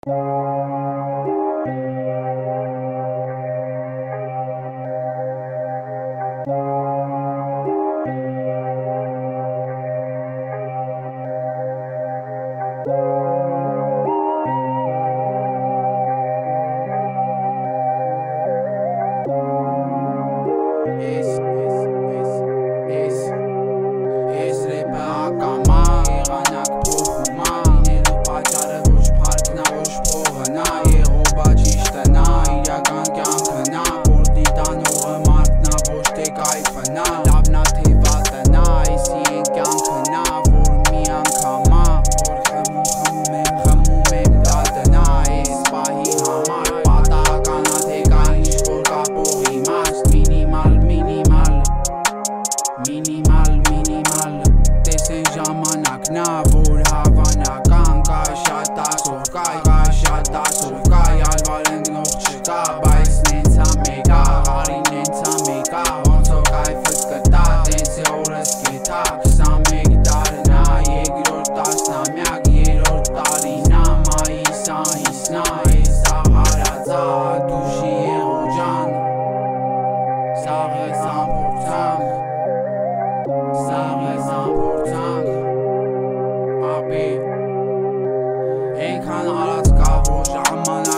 Ես ռեպը ակամա եղանակ փոխումա Լինելու պատճառը ոչ փարքնա ոչ փողնա Եղոբա ճիշտը նա իրական կյանքը նա Որ դիտանողը մարդնա ոչ թե կայֆնա Լավնա թե վատնա այսի են կյանքը նա Որ մի անգամա որ խմում եմ դատնա Այս պահի համար պատահականա թե կա ինչ-որ կապող իմաստ Մինիմալ տեսեն ժամանակն ա որ հավանական կա շատ ասով կա շատ ասով կա ալվար ընկնող չկա բայց նենցա մեկա հարին նենցա մեկա ոնցով կայֆս կտա տենց է օրս կետա 21 տարն ա երկրորդ տասնամյակ երրորդ տարին ա մայիսանիսն ա ես ահարածա դուշի եղոջան սաղ ես ամփորձանք Սաղ ես ամփորձանք ապի Ենքան հարած կա որ ժամանակ